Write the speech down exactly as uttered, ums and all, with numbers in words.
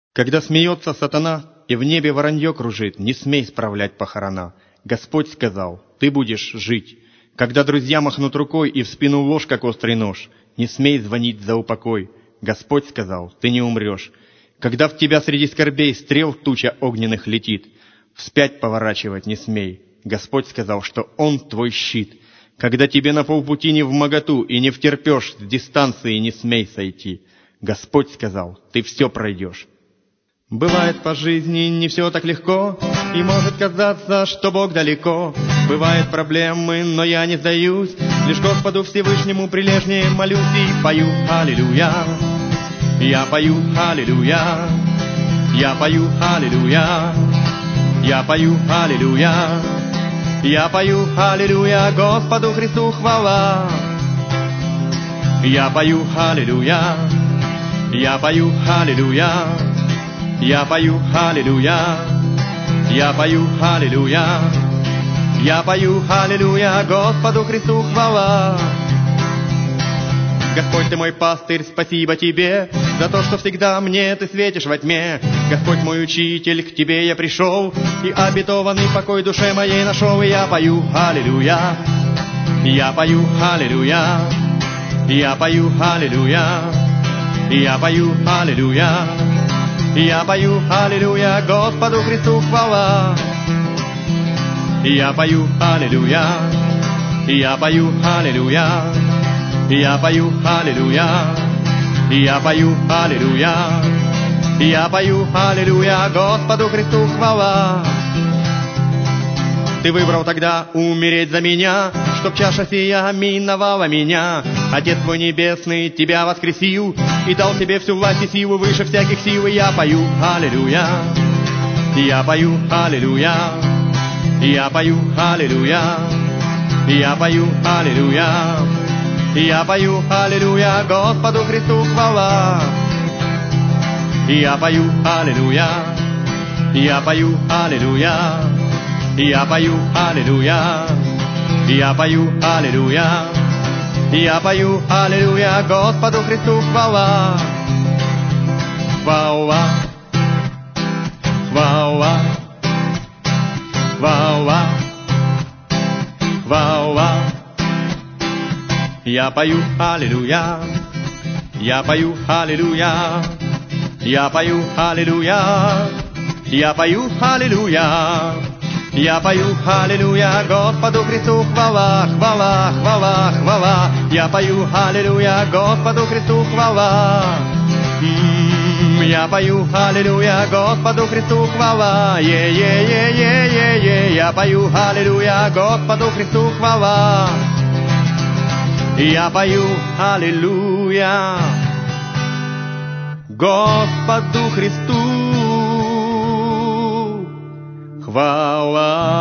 Когда смеется сатана, и в небе воронье кружит, не смей справлять похорона. Господь сказал, ты будешь жить. Когда друзья махнут рукой, и в спину ложь, как острый нож, не смей звонить за упокой. Господь сказал, ты не умрешь. Когда в тебя среди скорбей стрел туча огненных летит, вспять поворачивать не смей. Господь сказал, что Он твой щит. Когда тебе на полпути не вмоготу и не втерпешь, с дистанции не смей сойти. Господь сказал, ты все пройдешь. Бывает по жизни не все так легко, и может казаться, что Бог далеко. Бывают проблемы, но я не сдаюсь, лишь Господу Всевышнему прилежнее молюсь и пою аллилуйя. Я пою аллилуйя, я пою аллилуйя, я пою аллилуйя, я пою аллилуйя, Господу Христу хвала. Я пою аллилуйя, я пою аллилуйя, я пою аллилуйя, я пою аллилуйя, я пою аллилуйя, Господу Христу хвала. Господь, ты мой пастырь, спасибо тебе за то, что всегда мне ты светишь во тьме. Господь мой учитель, к тебе я пришел, и обетованный покой душе моей нашел. И я пою аллилуйя, я пою аллилуйя, я пою аллилуйя, я пою аллилуйя, я пою аллилуйя, Господу Христу хвала. Я пою аллилуйя, я пою аллилуйя, я пою аллилуйя, я пою аллилуйя, я пою аллилуйя, Господу Христу хвала. Ты выбрал тогда умереть за меня, чтоб чаша сия миновала меня. Отец твой небесный тебя воскресил и дал тебе всю власть и силу выше всяких сил. И я пою аллилуйя, я пою аллилуйя, я пою аллилуйя, я пою аллилуйя, я пою аллилуйя, Господу Христу хвала. Я пою аллилуйя, я пою аллилуйя, я пою аллилуйя, я пою аллилуйя, я пою аллилуйя, Господу Христу хвала. Хвала, хвала, хвала, хвала. Я пою аллилуйя, я пою аллилуйя, я пою аллилуйя, я пою аллилуйя, я пою аллилуйя, Господу Христу хвала, хвала, хвала, хвала. Я пою аллилуйя, Господу Христу хвала. М-м-м, я пою аллилуйя, Господу Христу хвала. Е-е-е-е-е-е, я пою аллилуйя, Господу Христу хвала. Я пою аллилуйя, Господу Христу хвала.